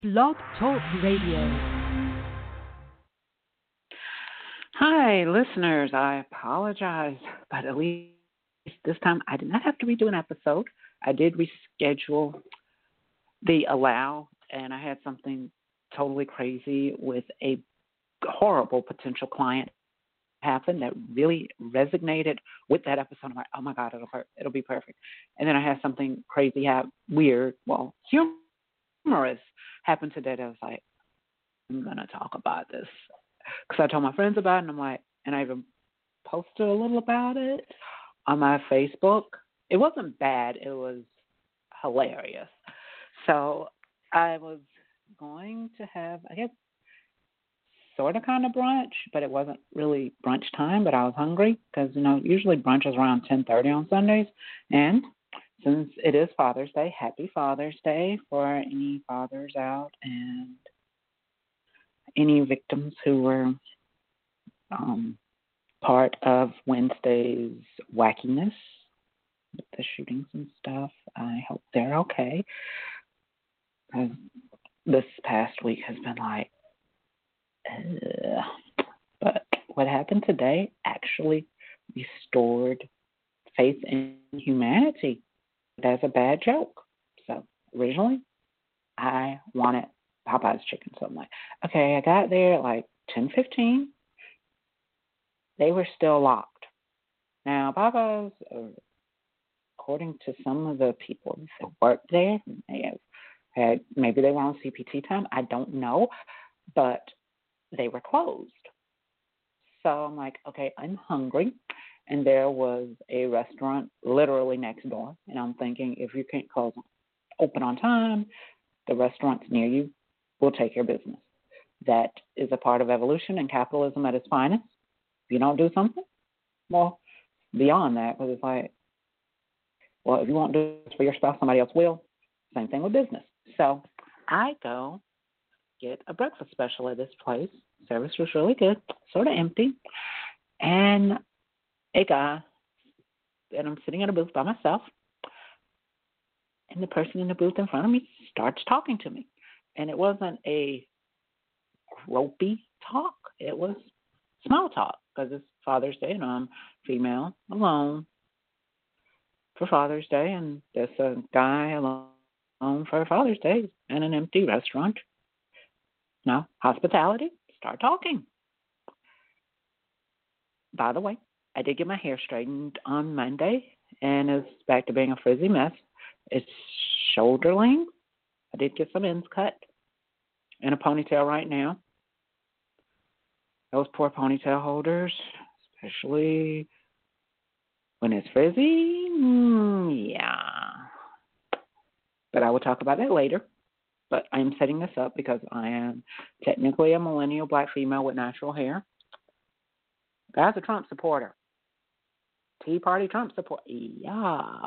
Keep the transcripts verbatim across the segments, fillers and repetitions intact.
Blog Talk Radio. Hi, listeners. I apologize, but at least this time I did not have to redo an episode. I did reschedule the allow, and I had something totally crazy with a horrible potential client happen that really resonated with that episode. I'm like, oh my God, it'll it'll be perfect. And then I had something crazy, happen, weird, well, humorous happen today that I was like, I'm gonna talk about this because I told my friends about it, and I'm like, and I even posted a little about it on my Facebook. It wasn't bad. It was hilarious. So I was going to have, I guess, sort of kind of brunch, but it wasn't really brunch time, but I was hungry because, you know, usually brunch is around ten thirty on Sundays. And since it is Father's Day, happy Father's Day for any fathers out and any victims who were um, part of Wednesday's wackiness with the shootings and stuff. I hope they're okay. Because this past week has been like, uh, but what happened today actually restored faith in humanity. That's a bad joke. So originally, I wanted Popeye's chicken. So I'm like, okay, I got there at like ten fifteen. They were still locked. Now, Popeye's, uh, according to some of the people that worked there, they have had, maybe they were on C P T time. I don't know, but they were closed. So I'm like, okay, I'm hungry. And there was a restaurant literally next door. And I'm thinking, if you can't close open on time, the restaurants near you will take your business. That is a part of evolution and capitalism at its finest. If you don't do something, well, beyond that, because it's like, well, if you won't do this for your spouse, somebody else will. Same thing with business. So I go get a breakfast special at this place. Service was really good, sort of empty. And a guy, and I'm sitting at a booth by myself, and the person in the booth in front of me starts talking to me. And it wasn't a gropey talk. It was small talk because it's Father's Day, and I'm female, alone for Father's Day, and there's a guy alone for Father's Day in an empty restaurant. Now, hospitality, start talking. By the way, I did get my hair straightened on Monday, and it's back to being a frizzy mess. It's shoulder length. I did get some ends cut and a ponytail right now. Those poor ponytail holders, especially when it's frizzy, mm, yeah. But I will talk about that later. But I am setting this up because I am technically a millennial black female with natural hair. Guy's a Trump supporter. Tea Party Trump support. Yeah.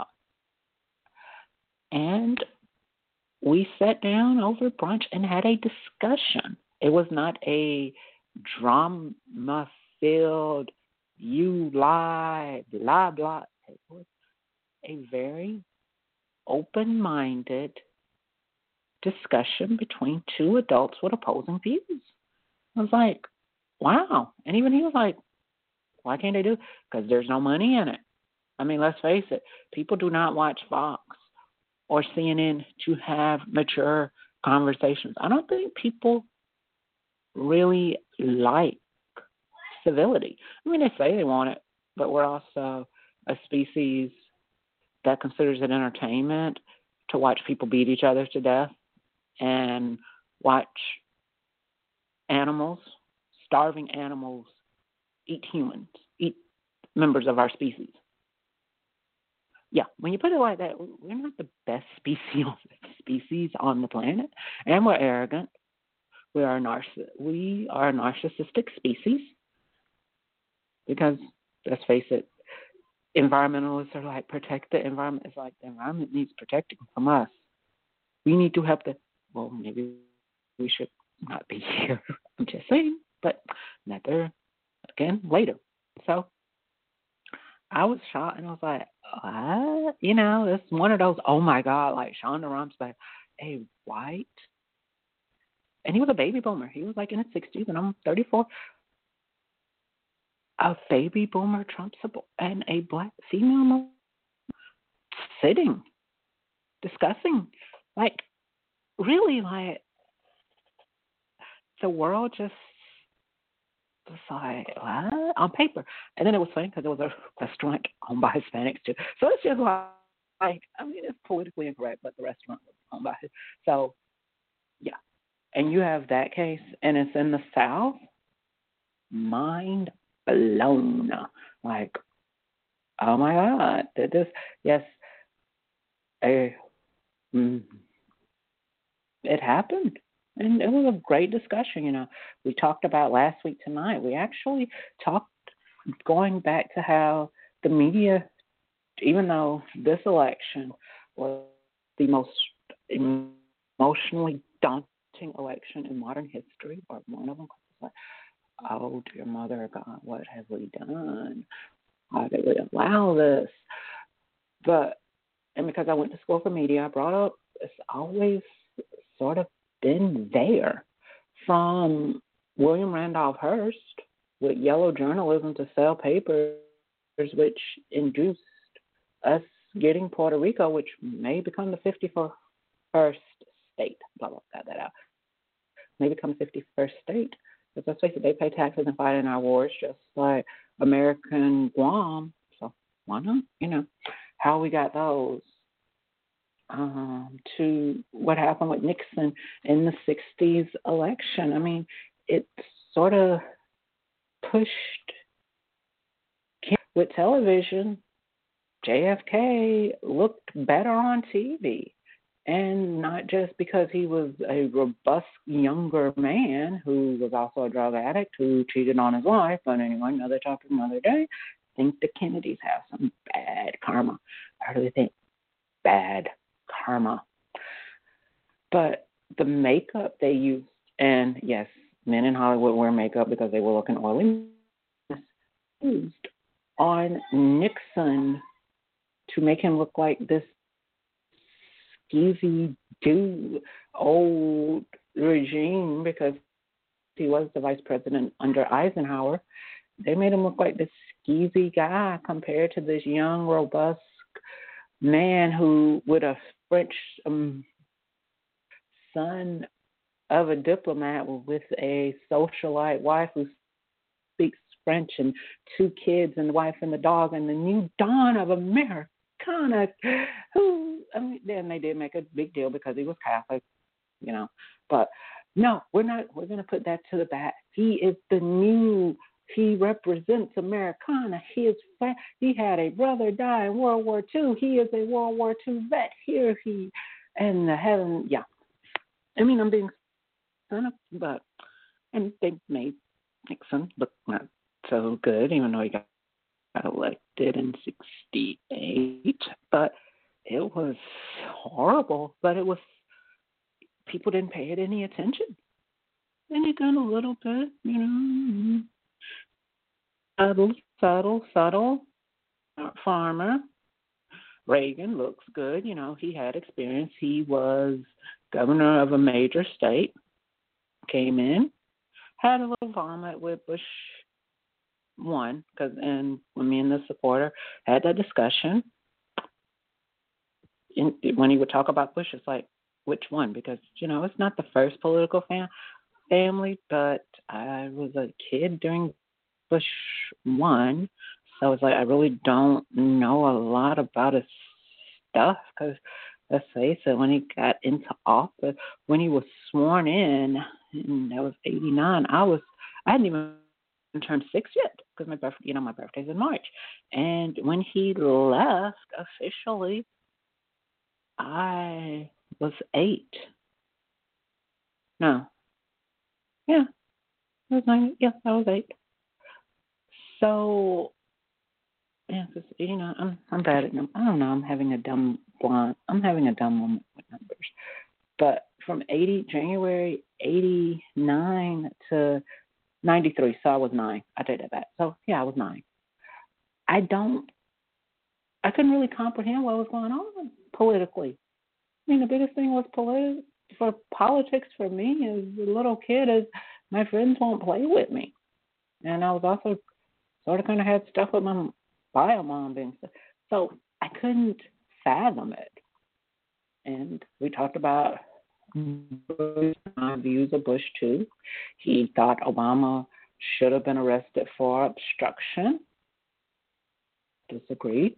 And we sat down over brunch and had a discussion. It was not a drama-filled, you lie, blah, blah. It was a very open-minded discussion between two adults with opposing views. I was like, wow. And even he was like, why can't they do it? Because there's no money in it. I mean, let's face it. People do not watch Fox or C N N to have mature conversations. I don't think people really like civility. I mean, they say they want it, but we're also a species that considers it entertainment to watch people beat each other to death and watch animals, starving animals, eat humans, eat members of our species. Yeah, when you put it like that, we're not the best species species on the planet, and we're arrogant. We are a narciss- we are a narcissistic species because, let's face it, environmentalists are like, protect the environment. It's like the environment needs protecting from us. We need to help the, well, maybe we should not be here. I'm just saying, but another, again, later. So I was shocked, and I was like, what? You know, it's one of those, oh my God, like Shonda Rhimes, like a white and he was a baby boomer. He was like in his sixties, and I'm thirty-four. A baby boomer Trump support and a black female sitting, discussing, like, really, like, the world just was like, what? On paper. And then it was funny because it was a restaurant owned by Hispanics, too. So it's just like, like, I mean, it's politically incorrect, but the restaurant was owned by it. So, yeah. And you have that case, and it's in the South. Mind blown. Like, oh my God, did this? Yes, a, mm, it happened. And it was a great discussion. You know, we talked about last week tonight. We actually talked going back to how the media, even though this election was the most emotionally daunting election in modern history, or one of them, like, oh, dear Mother God, what have we done? Why did we allow this? But, and because I went to school for media, I brought up, it's always sort of been there, from William Randolph Hearst with yellow journalism to sell papers, which induced us getting Puerto Rico, which may become the fifty-first state. Blah, blah, got that out. May become the fifty-first state. Because let's face it, they pay taxes and fight in our wars just like American Guam. So why not? You know, how we got those. Um, to what happened with Nixon in the sixties election. I mean, it sort of pushed with television. J F K looked better on T V. And not just because he was a robust younger man who was also a drug addict who cheated on his wife, but anyway, another topic, another day. I think the Kennedys have some bad karma. I really think bad karma. But the makeup they used, and yes, men in Hollywood wear makeup because they were looking oily, used on Nixon to make him look like this skeezy dude, old regime, because he was the vice president under Eisenhower. They made him look like this skeezy guy compared to this young, robust man who, with a French um, son of a diplomat with a socialite wife who speaks French and two kids and the wife and the dog and the new dawn of Americana, who, I mean, then they did make a big deal because he was Catholic, you know. But no, we're not, we're going to put that to the back. He is the new, he represents Americana. He is, he had a brother die in World War Two. He is a World War Two vet. Here he, and the heaven, yeah. I mean, I'm being cynical, but, and they made Nixon look not so good, even though he got elected in sixty-eight. But it was horrible. But it was, people didn't pay it any attention. And it done a little bit, you know, subtle, subtle, subtle. Farmer. Reagan looks good. You know, he had experience. He was governor of a major state. Came in, had a little vomit with Bush one, because and when me and the supporter had that discussion, in, when he would talk about Bush, it's like, which one? Because, you know, it's not the first political fam- family, but I was a kid during Bush one, so it's like I really don't know a lot about his stuff, because let's face it, when he got into office, when he was sworn in, and that was eighty-nine, I was, I hadn't even turned six yet, because my birthday, you know, my birthday's in March. And when he left officially, I was eight. No. Yeah. I was nine. Yeah, I was eight. So, yeah, cause, you know, I'm I'm bad at numbers. I don't know. I'm having a dumb blind. I'm having a dumb moment with numbers. But from eighty January eighty-nine to ninety-three, so I was nine. I take that back. So yeah, I was nine. I don't. I couldn't really comprehend what was going on politically. I mean, the biggest thing was politi- for politics for me as a little kid is my friends won't play with me. And I was also sort of kind of had stuff with my bio mom being so, so I couldn't fathom it. And we talked about my views of Bush too. He thought Obama should have been arrested for obstruction. Disagreed.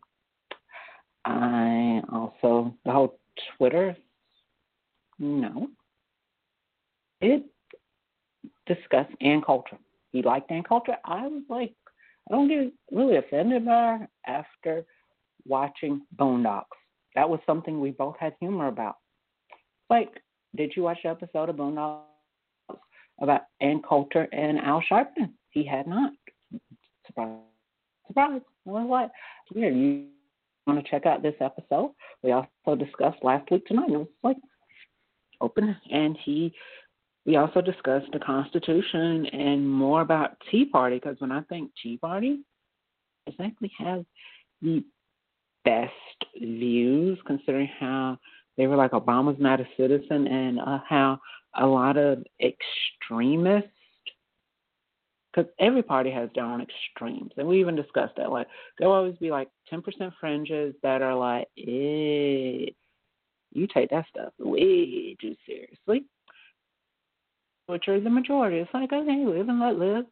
I also the whole Twitter. No. It discussed Ann Coulter. He liked Ann Coulter. I was like, I don't get really offended by her after watching Boondocks. That was something we both had humor about. Like, did you watch the episode of Boondocks about Ann Coulter and Al Sharpton? He had not. Surprise. Surprise. I was like, here, you want to check out this episode? We also discussed last week tonight. It was like open. And he, we also discussed the Constitution and more about Tea Party, because when I think Tea Party, it exactly has the best views, considering how they were like Obama's not a citizen, and uh, how a lot of extremists, because every party has their own extremes, and we even discussed that. Like, there'll always be like ten percent fringes that are like, eh, you take that stuff way too seriously, which are the majority. It's like, okay, live and let live.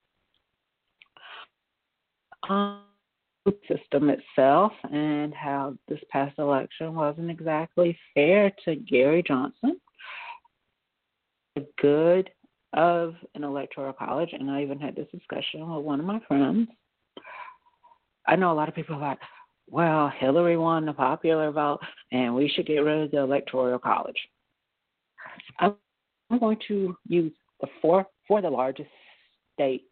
Um, system itself and how this past election wasn't exactly fair to Gary Johnson. The good of an electoral college, and I even had this discussion with one of my friends. I know a lot of people are like, well, Hillary won the popular vote, and we should get rid of the electoral college. I'm going to use the four for the largest states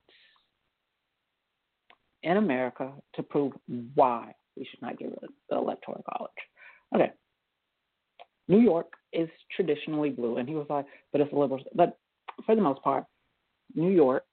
in America to prove why we should not get rid of the electoral college. Okay. New York is traditionally blue, and he was like, but it's a liberal. But for the most part, New York,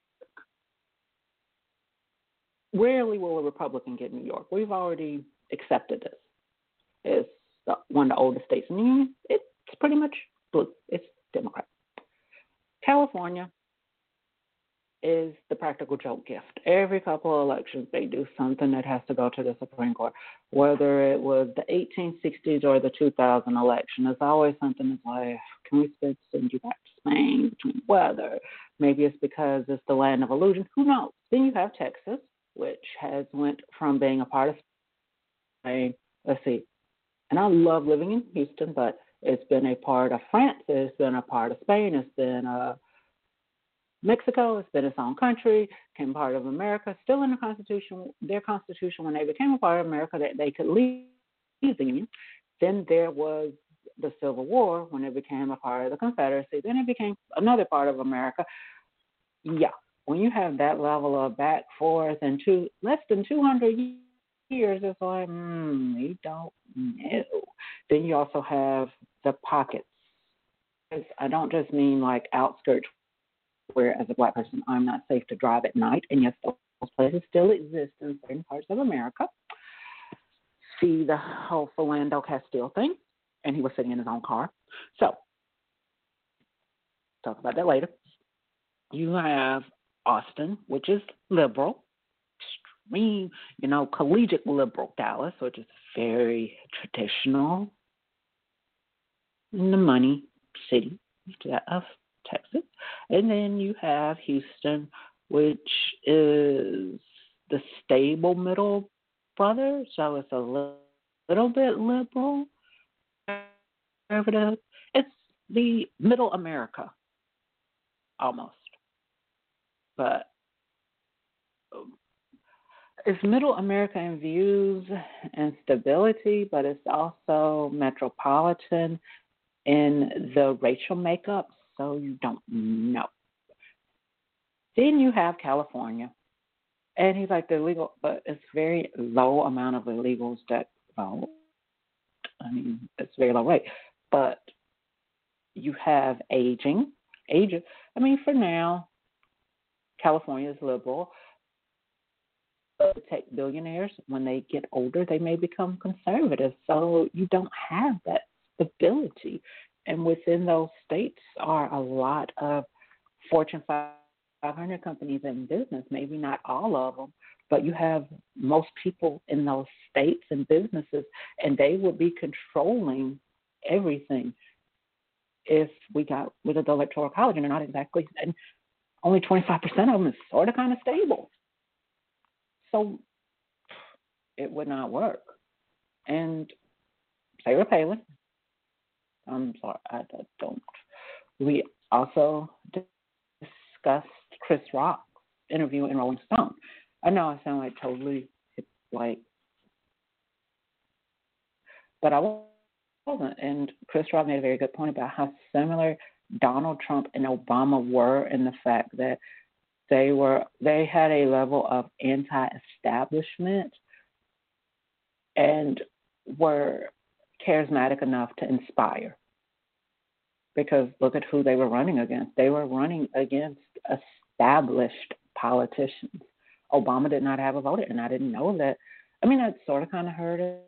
rarely will a Republican get New York. We've already accepted this. It's the, one of the oldest states in the Union. It's pretty much blue. It's Democrat. California is the practical joke gift. Every couple of elections, they do something that has to go to the Supreme Court. Whether it was the eighteen sixties or the two thousand election, it's always something that's like, can we send you back to Spain between weather? Maybe it's because it's the land of illusion. Who knows? Then you have Texas, which has went from being a part of Spain. Let's see. And I love living in Houston, but it's been a part of France. It's been a part of Spain. It's been a Mexico, it's been its own country, became part of America, still in the Constitution, their Constitution when they became a part of America, that they could leave the Union. Then there was the Civil War when it became a part of the Confederacy. Then it became another part of America. Yeah, when you have that level of back, forth, and two, less than two hundred years, it's like, hmm, we don't know. Then you also have the pockets. I don't just mean like outskirts, where as a black person I'm not safe to drive at night, and yes, those places still exist in certain parts of America. See the whole Philando Castile thing, and he was sitting in his own car. So, talk about that later. You have Austin, which is liberal, extreme, you know, collegiate liberal. Dallas, which is very traditional, in the money city of Texas. And then you have Houston, which is the stable middle brother, so it's a little, little bit liberal, conservative. It's the middle America, almost. But it's middle America in views and stability, but it's also metropolitan in the racial makeup, so you don't know. Then you have California, and he's like, the illegal, but it's very low amount of illegals that vote. I mean, it's very low rate. But you have aging. Aging. I mean, for now, California is liberal. But tech billionaires, when they get older, they may become conservative. So you don't have that stability And within those states are a lot of Fortune five hundred companies in business, maybe not all of them, but you have most people in those states and businesses, and they would be controlling everything if we got rid of the Electoral College, and they're not exactly, and only twenty-five percent of them is sort of kind of stable. So it would not work. And Sarah Palin, I'm sorry, I don't. We also discussed Chris Rock's interview in Rolling Stone. I know I sound like totally like, but I wasn't. And Chris Rock made a very good point about how similar Donald Trump and Obama were in the fact that they were they had a level of anti-establishment and were charismatic enough to inspire. Because look at who they were running against. They were running against established politicians. Obama did not have a voter, and I didn't know that. I mean, I sort of kind of heard it.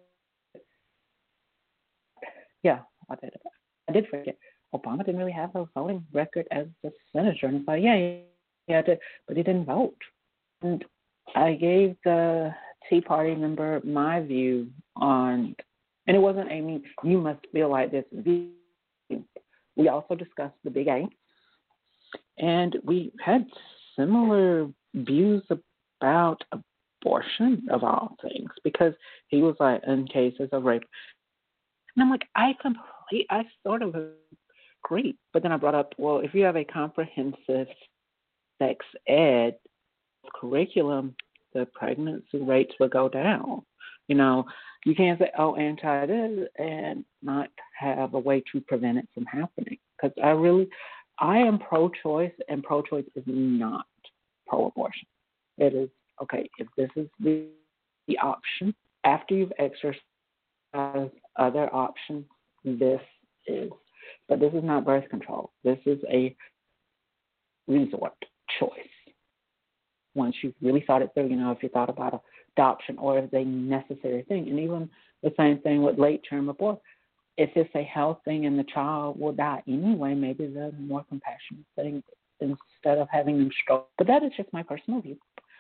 Yeah, I did. I did forget. Obama didn't really have a voting record as a senator. And it's like, yeah, he had to, but he didn't vote. And I gave the Tea Party member my view on, and it wasn't, Amy, you must feel like this view. We also discussed the Big A, and we had similar views about abortion, of all things, because he was like, in cases of rape. And I'm like, I complete, I sort of agree. But then I brought up, well, if you have a comprehensive sex ed curriculum, the pregnancy rates will go down. You know, you can't say, oh, anti this and not have a way to prevent it from happening. Because I really, I am pro-choice, and pro-choice is not pro-abortion. It is, okay, if this is the, the option, after you've exercised other options, this is. But this is not birth control. This is a resort choice. Once you've really thought it through, you know, if you thought about adoption or if it's a necessary thing. And even the same thing with late-term abort. If it's a health thing and the child will die anyway, maybe the more compassionate thing instead of having them stroke. But that is just my personal view.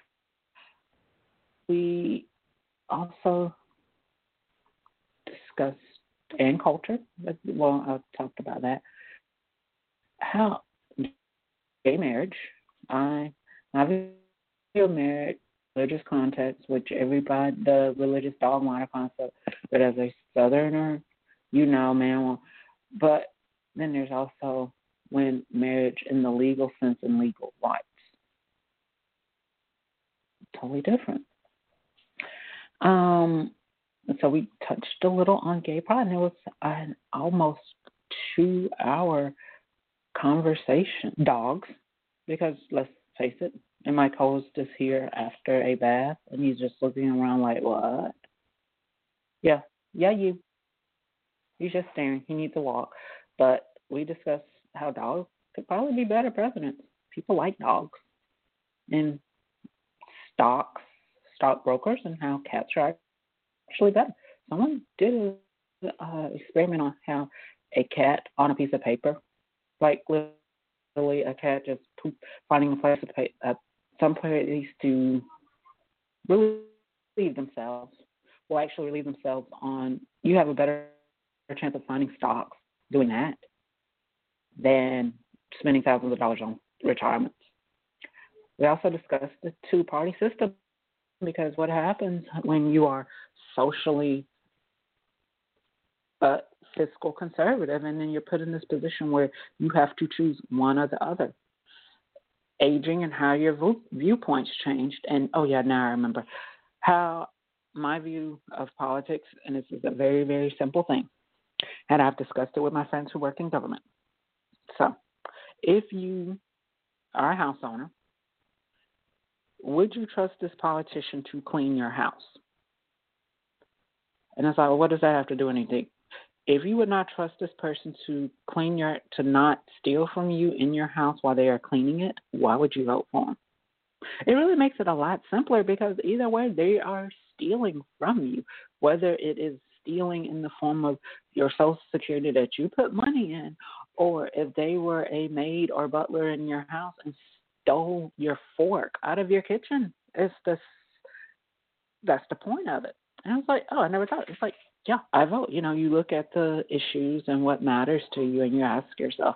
We also discussed and culture. Well, I talked about that. How gay marriage, I, I feel married religious context, which everybody, the religious dogmatic concept, but as a Southerner, you know, man. But then there's also when marriage in the legal sense and legal rights. Totally different. Um, so we touched a little on gay pride, and it was an almost two-hour conversation. Dogs, because let's face it, and my co-host is here after a bath, and he's just looking around like, what? Yeah, yeah, you. He's just staring. He needs a walk. But we discussed how dogs could probably be better presidents. People like dogs. And stocks, stockbrokers, and how cats are actually better. Someone did an uh, experiment on how a cat on a piece of paper, like literally a cat just poop, finding a place to pay, uh, some place to relieve themselves, will actually relieve themselves on, you have a better chance of finding stocks doing that than spending thousands of dollars on retirements. We also discussed the two-party system, because what happens when you are socially uh, fiscal conservative and then you're put in this position where you have to choose one or the other. Aging and how your view- viewpoints changed. And, oh, yeah, now I remember how my view of politics, and this is a very, very simple thing, and I've discussed it with my friends who work in government. So if you are a house owner, would you trust this politician to clean your house? And it's like, well, what does that have to do with anything? If you would not trust this person to clean your, to not steal from you in your house while they are cleaning it, why would you vote for them? It really makes it a lot simpler, because either way, they are stealing from you, whether it is stealing in the form of your Social Security that you put money in, or if they were a maid or butler in your house and stole your fork out of your kitchen. It's the that's the point of it. And I was like, oh, I never thought. It's like, yeah, I vote. You know, you look at the issues and what matters to you, and you ask yourself,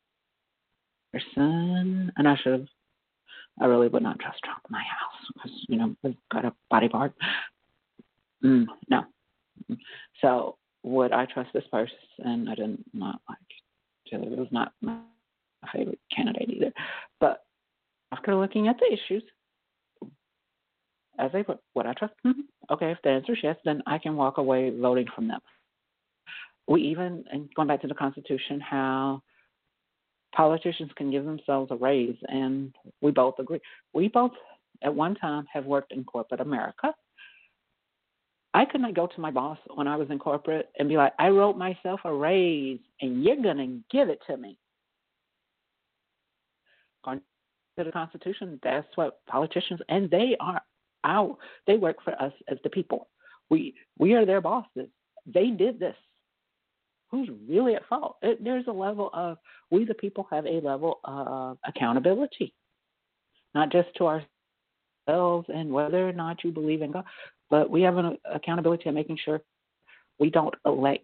person, and I should have. I really would not trust Trump in my house because, you know, we've got a body part. Mm, no. So would I trust this person? And I did not like Hillary. It was not my favorite candidate either. But after looking at the issues, as they put, would I trust? Mm-hmm. Okay, if the answer is yes, then I can walk away voting from them. We even, and going back to the Constitution, how politicians can give themselves a raise, and we both agree. We both, at one time, have worked in corporate America. I could not go to my boss when I was in corporate and be like, I wrote myself a raise, and you're going to give it to me. According to the Constitution, that's what politicians, and they are out. They work for us as the people. We we are their bosses. They did this. Who's really at fault? It, there's a level of, we the people have a level of accountability, not just to ourselves and whether or not you believe in God, but we have an accountability of making sure we don't elect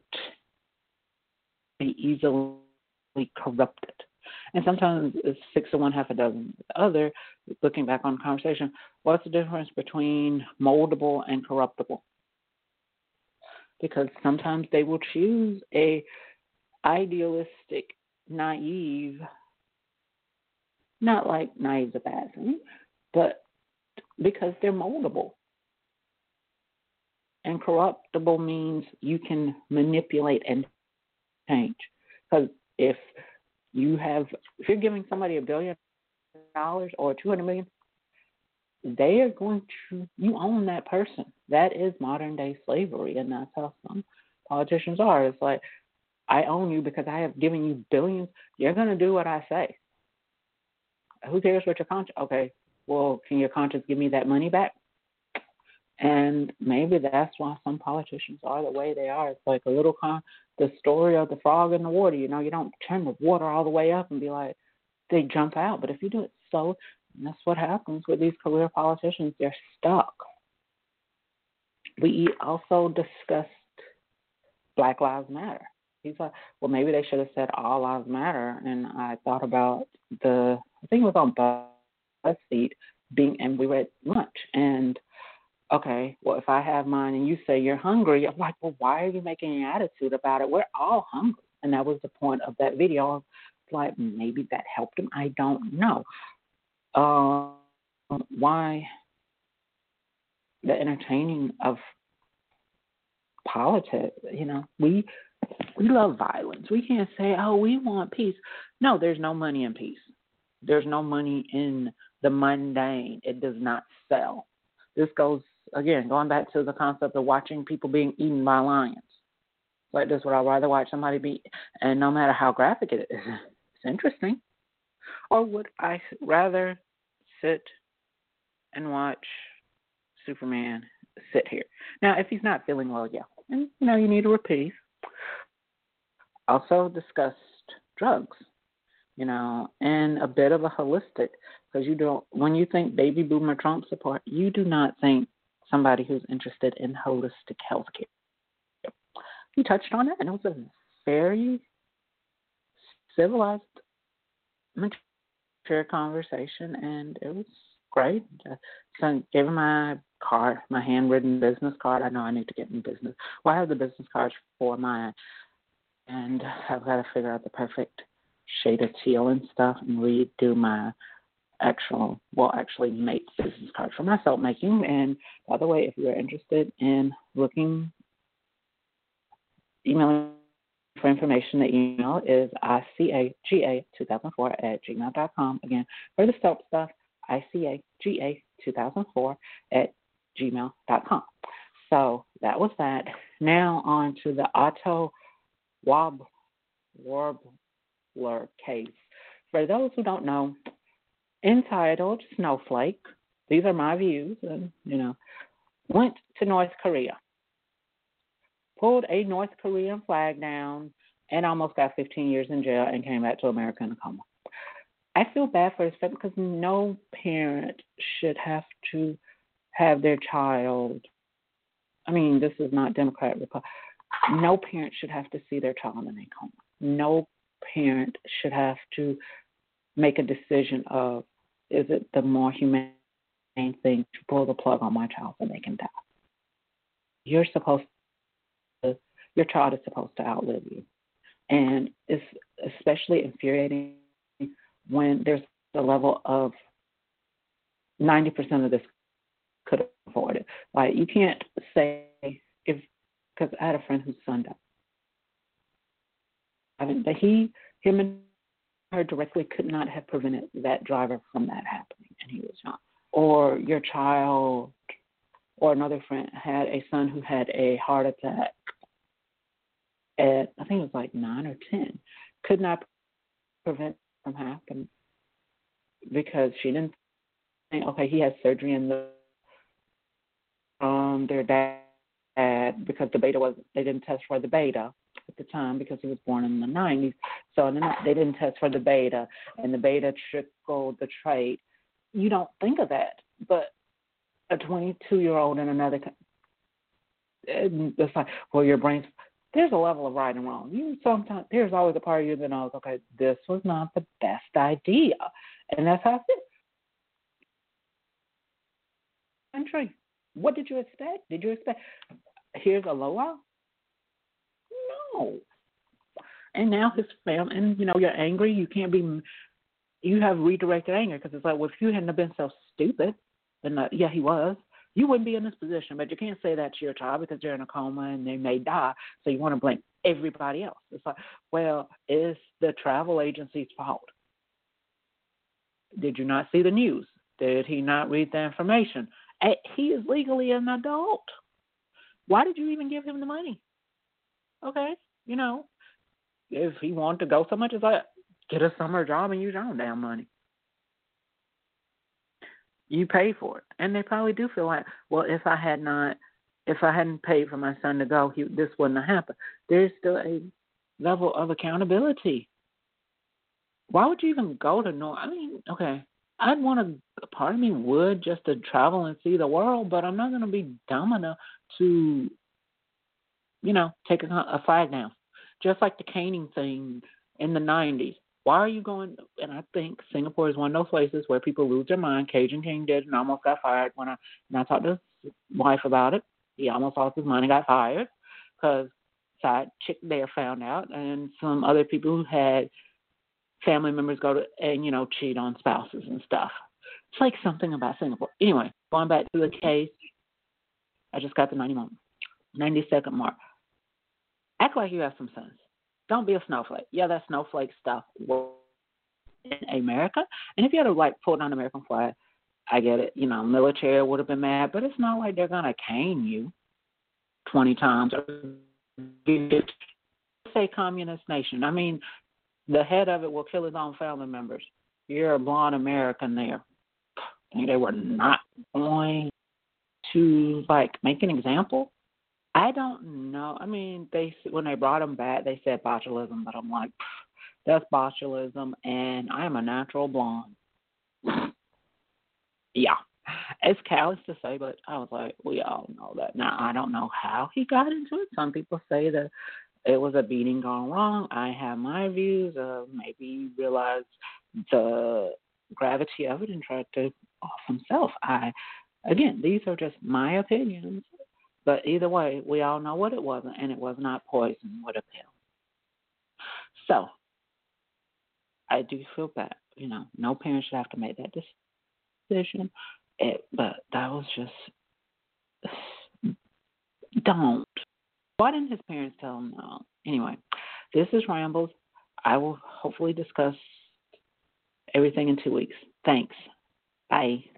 be easily corrupted. And sometimes it's six of one, half a dozen the other. Looking back on the conversation, what's the difference between moldable and corruptible? Because sometimes they will choose a idealistic, naive, not like naive is a bad thing, but because they're moldable. And corruptible means you can manipulate and change. Because if you have, if you're giving somebody a billion dollars or two hundred million, they are going to, you own that person. That is modern day slavery, and that's how some politicians are. It's like, I own you because I have given you billions. You're going to do what I say. Who cares what your conscience? Okay, well, can your conscience give me that money back? And maybe that's why some politicians are the way they are. It's like a little con, the story of the frog in the water. You know, you don't turn the water all the way up and be like, they jump out. But if you do it slow, and that's what happens with these career politicians. They're stuck. We also discussed Black Lives Matter. He's like, well, maybe they should have said All Lives Matter. And I thought about the, I think it was on BuzzFeed, being, and we were at lunch. And, okay, well, if I have mine and you say you're hungry, I'm like, well, why are you making an attitude about it? We're all hungry. And that was the point of that video. Like, maybe that helped him. I don't know. Uh, why the entertaining of politics? You know, we we love violence. We can't say, oh, we want peace. No, there's no money in peace. There's no money in the mundane. It does not sell. This goes, again, going back to the concept of watching people being eaten by lions. Like this, would I rather watch somebody be, and no matter how graphic it is, it's interesting. Or would I rather sit and watch Superman sit here? Now, if he's not feeling well, yeah. And, you know, you need a reprieve. Also discussed drugs, you know, and a bit of a holistic, because you don't, when you think baby boomer Trump support, you do not think somebody who's interested in holistic health care. He touched on it, and it was a very civilized, mature conversation, and it was great. So I gave him my card, my handwritten business card. I know I need to get in business. Well, I have the business cards for mine, and I've got to figure out the perfect shade of teal and stuff and redo my actual, well, actually make business cards for myself making. And by the way, if you're interested in looking, emailing for information, the email is I C A G A two thousand four at gmail dot com. Again, for the soap stuff, I C A G A two thousand four at gmail dot com. So that was that. Now on to the Otto Warbler case. For those who don't know, entitled Snowflake, these are my views, and, you know, went to North Korea, pulled a North Korean flag down, and almost got fifteen years in jail and came back to America in a coma. I feel bad for his family because no parent should have to have their child. I mean, this is not Democrat, Republican. No parent should have to see their child in a coma. No parent should have to make a decision of, is it the more humane thing to pull the plug on my child so they can die? You're supposed to, your child is supposed to outlive you. And it's especially infuriating when there's a level of ninety percent of this could afford it. Like, you can't say, if, because I had a friend whose son died. I mean, that he, him and her directly could not have prevented that driver from that happening, and he was young. Or your child, or another friend had a son who had a heart attack at, I think it was like nine or ten, could not prevent it from happening because she didn't think, okay, he has surgery in the, um, their dad, because the beta was, they didn't test for the beta at the time because he was born in the nineties. So they didn't test for the beta, and the beta trickled the trait. You don't think of that, but a twenty-two-year-old in another country, it's like, well, your brain's, there's a level of right and wrong. You sometimes, there's always a part of you that knows, okay, this was not the best idea, and that's how I feel. Country, what did you expect? Did you expect, here's a Aloha? No. And now his family, and you know, you're angry. You can't be, you have redirected anger because it's like, well, if you hadn't have been so stupid, then uh, yeah, he was, you wouldn't be in this position. But you can't say that to your child because they're in a coma and they may die. So you want to blame everybody else. It's like, well, it's the travel agency's fault. Did you not see the news? Did he not read the information? He is legally an adult. Why did you even give him the money? Okay, you know, if he wanted to go so much, it's like, get a summer job and use your own damn money. You pay for it. And they probably do feel like, well, if I had not, if I hadn't paid for my son to go, he, this wouldn't have happened. There's still a level of accountability. Why would you even go to North? I mean, okay, I'd want to, part of me would just to travel and see the world, but I'm not going to be dumb enough to, you know, take a, a flag down. Just like the caning thing in the nineties. Why are you going, and I think Singapore is one of those places where people lose their mind. Cajun King did and almost got fired. When I, and I talked to his wife about it, he almost lost his mind and got fired because side chick there found out, and some other people who had family members go to, and, you know, cheat on spouses and stuff. It's like something about Singapore. Anyway, going back to the case, I just got the ninety second mark. Act like you have some sense. Don't be a snowflake. Yeah, that snowflake stuff works in America. And if you had to, like, pull down the American flag, I get it. You know, military would have been mad, but it's not like they're going to cane you twenty times or say communist nation. I mean, the head of it will kill his own family members. You're a blonde American there. I think they were not going to, like, make an example. I don't know. I mean, they when they brought him back, they said botulism, but I'm like, that's botulism, and I am a natural blonde. Yeah. It's callous to say, but I was like, we all know that. Now, I don't know how he got into it. Some people say that it was a beating gone wrong. I have my views. Uh, maybe he realized the gravity of it and tried to off himself. I, again, these are just my opinions. But either way, we all know what it wasn't, and it was not poison with a pill. So, I do feel bad. You know, no parent should have to make that decision. It, but that was just, don't. Why didn't his parents tell him no? Anyway, this is Rambles. I will hopefully discuss everything in two weeks. Thanks. Bye.